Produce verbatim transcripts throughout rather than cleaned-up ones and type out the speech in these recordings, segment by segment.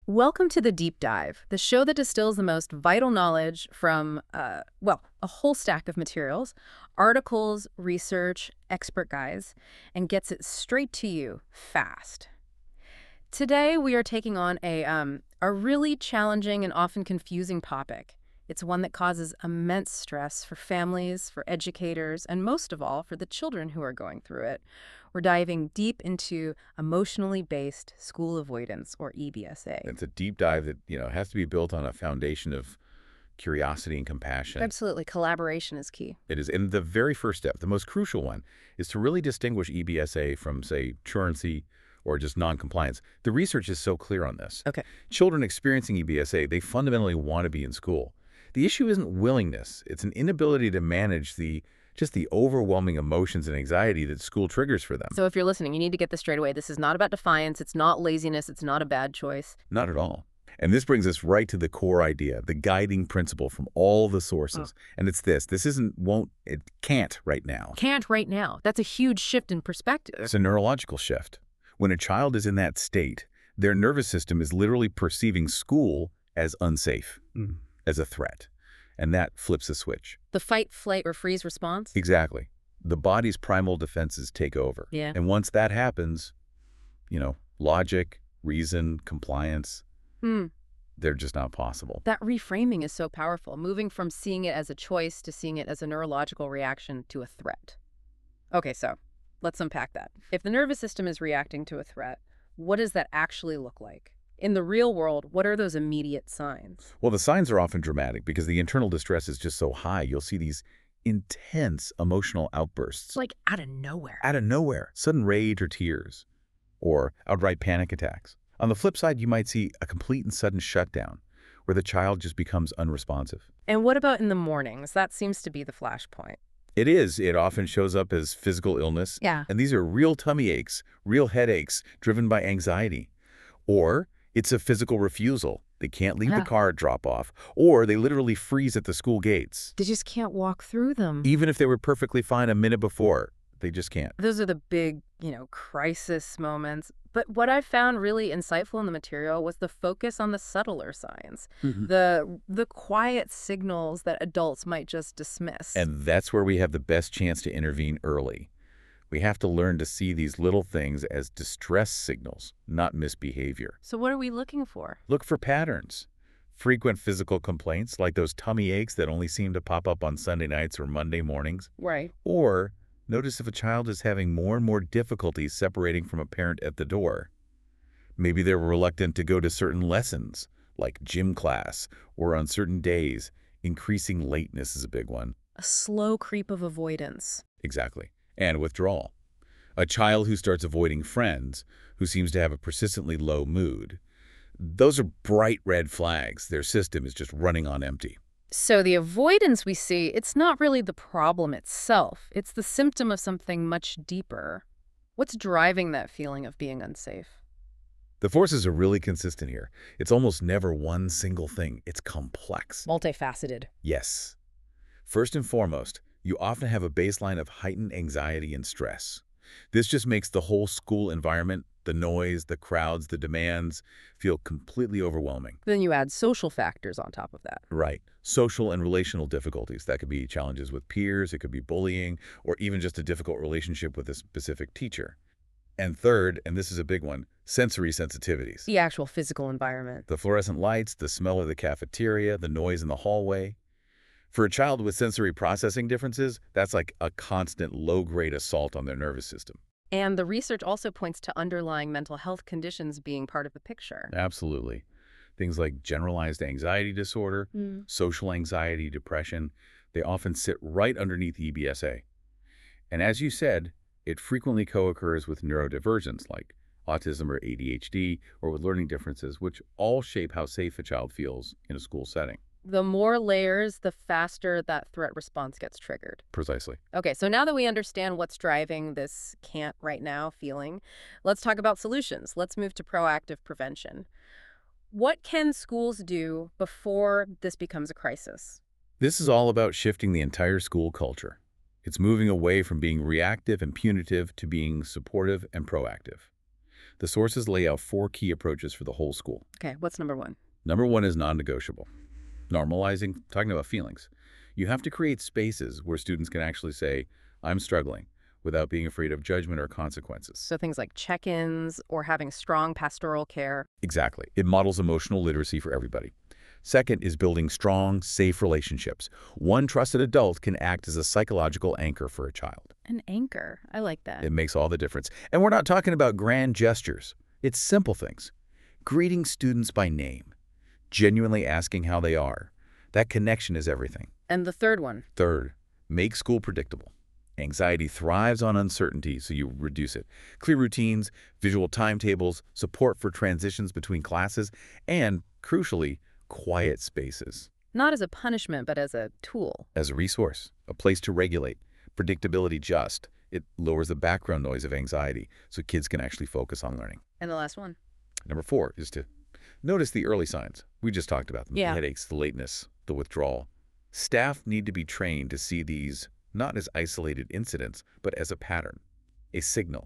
Welcome to The Deep Dive, the show that distills the most vital knowledge from, uh, well, a whole stack of materials, articles, research, expert guides, and gets it straight to you fast. Today, we are taking on a, um, a really challenging and often confusing topic. It's one that causes immense stress for families, for educators, and most of all, for the children who are going through it. We're diving deep into emotionally based school avoidance, or E B S A. It's a deep dive that, you know, has to be built on a foundation of curiosity and compassion. Absolutely. Collaboration is key. It is. And the very first step, the most crucial one, is to really distinguish E B S A from, say, truancy or just noncompliance. The research is so clear on this. Okay. Children experiencing E B S A, they fundamentally want to be in school. The issue isn't willingness. It's an inability to manage the just the overwhelming emotions and anxiety that school triggers for them. So if you're listening, you need to get this straight away. This is not about defiance. It's not laziness. It's not a bad choice. Not at all. And this brings us right to the core idea, the guiding principle from all the sources. Oh. And it's this. This isn't, won't, it can't right now. Can't right now. That's a huge shift in perspective. It's a neurological shift. When a child is in that state, their nervous system is literally perceiving school as unsafe, Mm. as a threat. And that flips a switch. The fight, flight, or freeze response? Exactly. The body's primal defenses take over. Yeah. And once that happens, you know, logic, reason, compliance, Hmm. they're just not possible. That reframing is so powerful, moving from seeing it as a choice to seeing it as a neurological reaction to a threat. Okay, so let's unpack that. If the nervous system is reacting to a threat, what does that actually look like? In the real world, what are those immediate signs? Well, the signs are often dramatic because the internal distress is just so high. You'll see these intense emotional outbursts. It's like out of nowhere. Out of nowhere, sudden rage or tears, or outright panic attacks. On the flip side, you might see a complete and sudden shutdown where the child just becomes unresponsive. And what about in the mornings? That seems to be the flashpoint. It is. It often shows up as physical illness. Yeah. And these are real tummy aches, real headaches driven by anxiety. Or it's a physical refusal. They can't leave Yeah. the car at drop-off, or they literally freeze at the school gates. They just can't walk through them. Even if they were perfectly fine a minute before, they just can't. Those are the big, you know, crisis moments. But what I found really insightful in the material was the focus on the subtler signs, Mm-hmm. the the quiet signals that adults might just dismiss. And that's where we have the best chance to intervene early. We have to learn to see these little things as distress signals, not misbehavior. So what are we looking for? Look for patterns. Frequent physical complaints, like those tummy aches that only seem to pop up on Sunday nights or Monday mornings. Right. Or notice if a child is having more and more difficulties separating from a parent at the door. Maybe they're reluctant to go to certain lessons, like gym class, or on certain days. Increasing lateness is a big one. A slow creep of avoidance. Exactly. And withdrawal. A child who starts avoiding friends, who seems to have a persistently low mood. Those are bright red flags. Their system is just running on empty. So the avoidance we see, it's not really the problem itself. It's the symptom of something much deeper. What's driving that feeling of being unsafe? The forces are really consistent here. It's almost never one single thing. It's complex. Multifaceted. Yes. First and foremost, you often have a baseline of heightened anxiety and stress. This just makes the whole school environment, the noise, the crowds, the demands, feel completely overwhelming. Then you add social factors on top of that. Right. Social and relational difficulties. That could be challenges with peers, it could be bullying, or even just a difficult relationship with a specific teacher. And third, and this is a big one, sensory sensitivities. The actual physical environment. The fluorescent lights, the smell of the cafeteria, the noise in the hallway. For a child with sensory processing differences, that's like a constant low-grade assault on their nervous system. And the research also points to underlying mental health conditions being part of the picture. Absolutely. Things like generalized anxiety disorder, Mm. social anxiety, depression, they often sit right underneath E B S A. And as you said, it frequently co-occurs with neurodivergence like autism or A D H D, or with learning differences, which all shape how safe a child feels in a school setting. The more layers, the faster that threat response gets triggered. Precisely. Okay, so now that we understand what's driving this can't right now feeling, let's talk about solutions. Let's move to proactive prevention. What can schools do before this becomes a crisis? This is all about shifting the entire school culture. It's moving away from being reactive and punitive to being supportive and proactive. The sources lay out four key approaches for the whole school. Okay, what's number one? Number one is non-negotiable. Normalizing, talking about feelings. You have to create spaces where students can actually say, I'm struggling, without being afraid of judgment or consequences. So things like check-ins or having strong pastoral care. Exactly. It models emotional literacy for everybody. Second is building strong, safe relationships. One trusted adult can act as a psychological anchor for a child. An anchor. I like that. It makes all the difference. And we're not talking about grand gestures. It's simple things. Greeting students by name. Genuinely asking how they are. That connection is everything. And the third one? Third, make school predictable. Anxiety thrives on uncertainty, so you reduce it. Clear routines, visual timetables, support for transitions between classes, and, crucially, quiet spaces. Not as a punishment, but as a tool. As a resource, a place to regulate. Predictability just. It lowers the background noise of anxiety, so kids can actually focus on learning. And the last one? Number four is to notice the early signs. We just talked about them. Yeah. The headaches, the lateness, the withdrawal. Staff need to be trained to see these not as isolated incidents, but as a pattern, a signal.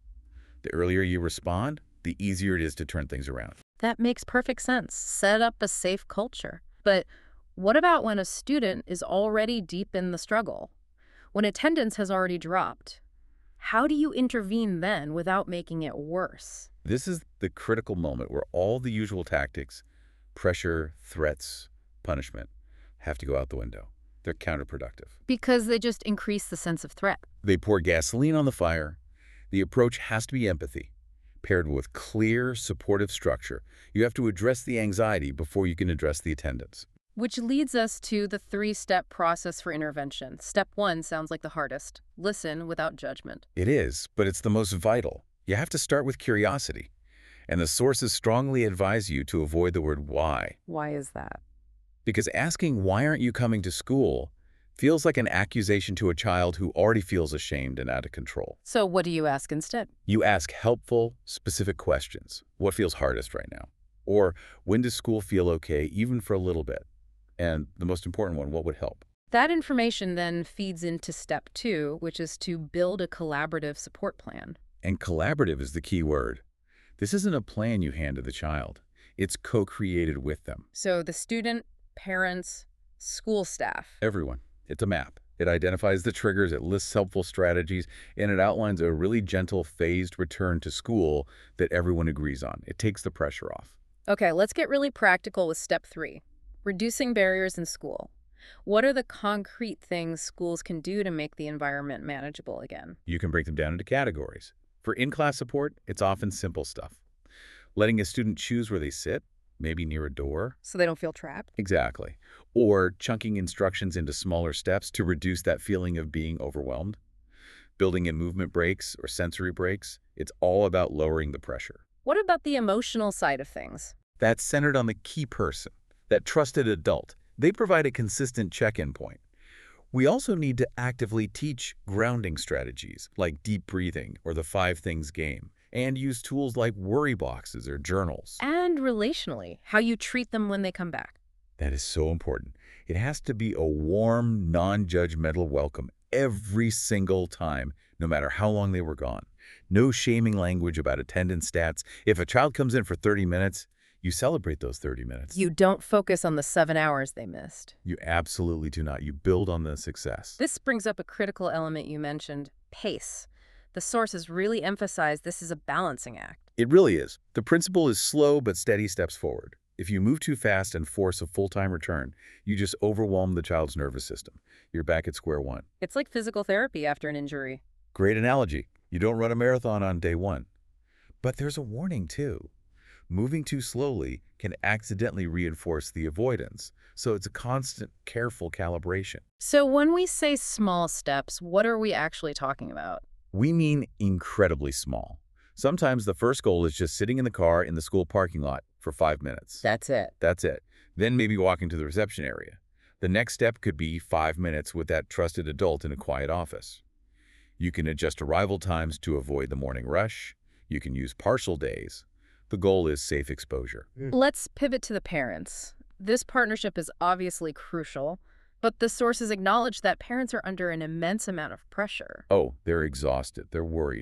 The earlier you respond, the easier it is to turn things around. That makes perfect sense. Set up a safe culture. But what about when a student is already deep in the struggle? When attendance has already dropped? How do you intervene then without making it worse? This is the critical moment where all the usual tactics, pressure, threats, punishment, have to go out the window. They're counterproductive. Because they just increase the sense of threat. They pour gasoline on the fire. The approach has to be empathy, paired with clear, supportive structure. You have to address the anxiety before you can address the attendance. Which leads us to the three-step process for intervention. Step one sounds like the hardest. Listen without judgment. It is, but it's the most vital. You have to start with curiosity. And the sources strongly advise you to avoid the word why. Why is that? Because asking why aren't you coming to school feels like an accusation to a child who already feels ashamed and out of control. So what do you ask instead? You ask helpful, specific questions. What feels hardest right now? Or when does school feel okay, even for a little bit? And the most important one, what would help? That information then feeds into step two, which is to build a collaborative support plan. And collaborative is the key word. This isn't a plan you hand to the child. It's co-created with them. So the student, parents, school staff. Everyone. It's a map. It identifies the triggers, it lists helpful strategies, and it outlines a really gentle, phased return to school that everyone agrees on. It takes the pressure off. Okay, let's get really practical with step three. Reducing barriers in school. What are the concrete things schools can do to make the environment manageable again? You can break them down into categories. For in-class support, it's often simple stuff. Letting a student choose where they sit, maybe near a door. So they don't feel trapped? Exactly. Or chunking instructions into smaller steps to reduce that feeling of being overwhelmed. Building in movement breaks or sensory breaks. It's all about lowering the pressure. What about the emotional side of things? That's centered on the key person, that trusted adult. They provide a consistent check-in point. We also need to actively teach grounding strategies like deep breathing or the five things game, and use tools like worry boxes or journals. And relationally, how you treat them when they come back. That is so important. It has to be a warm, non-judgmental welcome every single time, no matter how long they were gone. No shaming language about attendance stats. If a child comes in for thirty minutes, you celebrate those thirty minutes. You don't focus on the seven hours they missed. You absolutely do not. You build on the success. This brings up a critical element you mentioned, pace. The sources really emphasize this is a balancing act. It really is. The principle is slow but steady steps forward. If you move too fast and force a full-time return, you just overwhelm the child's nervous system. You're back at square one. It's like physical therapy after an injury. Great analogy. You don't run a marathon on day one. But there's a warning, too. Moving too slowly can accidentally reinforce the avoidance, so it's a constant, careful calibration. So when we say small steps, what are we actually talking about? We mean incredibly small. Sometimes the first goal is just sitting in the car in the school parking lot for five minutes. That's it. That's it. Then maybe walking to the reception area. The next step could be five minutes with that trusted adult in a quiet office. You can adjust arrival times to avoid the morning rush. You can use partial days. The goal is safe exposure. Let's pivot to the parents. This partnership is obviously crucial, but the sources acknowledge that parents are under an immense amount of pressure. Oh, they're exhausted. They're worried.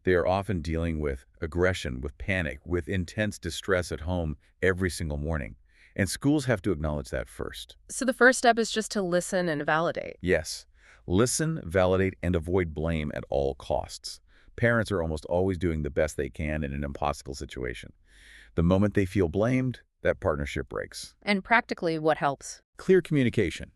They are often dealing with aggression, with panic, with intense distress at home every single morning. And schools have to acknowledge that first. So the first step is just to listen and validate. Yes. Listen, validate, and avoid blame at all costs. Parents are almost always doing the best they can in an impossible situation. The moment they feel blamed, that partnership breaks. And practically, what helps? Clear communication.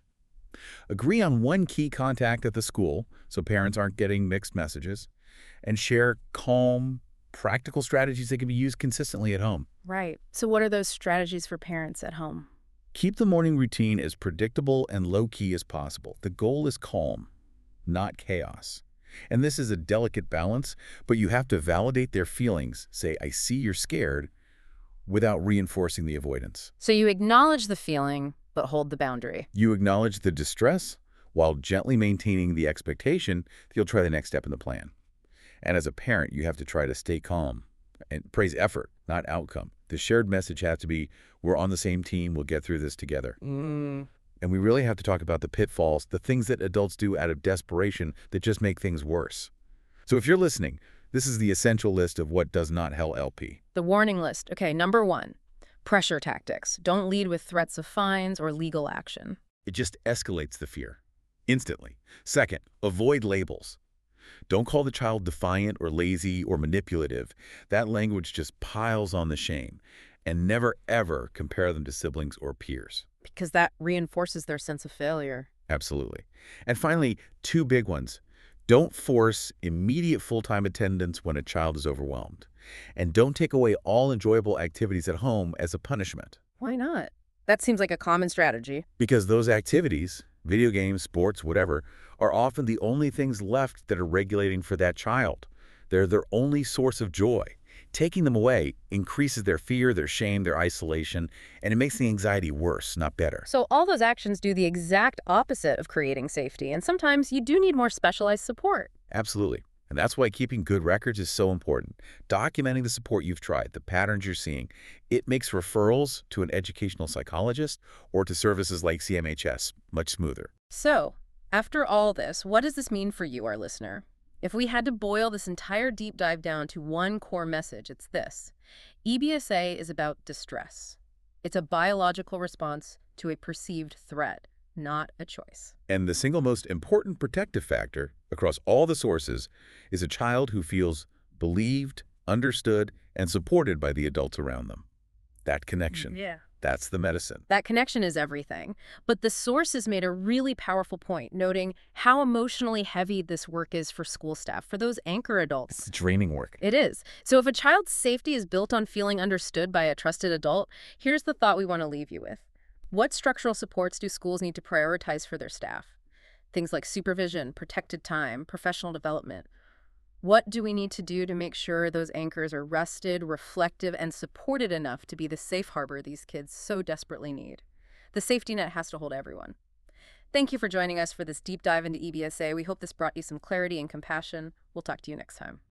Agree on one key contact at the school so parents aren't getting mixed messages, and share calm, practical strategies that can be used consistently at home. Right. So what are those strategies for parents at home? Keep the morning routine as predictable and low-key as possible. The goal is calm, not chaos. And this is a delicate balance, but you have to validate their feelings. Say, I see you're scared, without reinforcing the avoidance. So you acknowledge the feeling, but hold the boundary. You acknowledge the distress while gently maintaining the expectation that you'll try the next step in the plan. And as a parent, you have to try to stay calm and praise effort, not outcome. The shared message has to be, we're on the same team, we'll get through this together. Mm. And we really have to talk about the pitfalls, the things that adults do out of desperation that just make things worse. So if you're listening, this is the essential list of what does not help L P. The warning list. Okay, number one, pressure tactics. Don't lead with threats of fines or legal action. It just escalates the fear instantly. Second, avoid labels. Don't call the child defiant or lazy or manipulative. That language just piles on the shame. And never, ever compare them to siblings or peers. Because that reinforces their sense of failure. Absolutely. And finally, two big ones. Don't force immediate full-time attendance when a child is overwhelmed. And don't take away all enjoyable activities at home as a punishment. Why not? That seems like a common strategy. Because those activities, video games, sports, whatever, are often the only things left that are regulating for that child. They're their only source of joy. Taking them away increases their fear, their shame, their isolation, and it makes the anxiety worse, not better. So all those actions do the exact opposite of creating safety, and sometimes you do need more specialized support. Absolutely. And that's why keeping good records is so important. Documenting the support you've tried, the patterns you're seeing, it makes referrals to an educational psychologist or to services like C M H S much smoother. So, after all this, what does this mean for you, our listener? If we had to boil this entire deep dive down to one core message, it's this. E B S A is about distress. It's a biological response to a perceived threat, not a choice. And the single most important protective factor across all the sources is a child who feels believed, understood, and supported by the adults around them. That connection. Yeah. That's the medicine. That connection is everything. But the sources made a really powerful point, noting how emotionally heavy this work is for school staff, for those anchor adults. It's draining work. It is. So if a child's safety is built on feeling understood by a trusted adult, here's the thought we want to leave you with. What structural supports do schools need to prioritize for their staff? Things like supervision, protected time, professional development. What do we need to do to make sure those anchors are rested, reflective, and supported enough to be the safe harbor these kids so desperately need? The safety net has to hold everyone. Thank you for joining us for this deep dive into E B S A. We hope this brought you some clarity and compassion. We'll talk to you next time.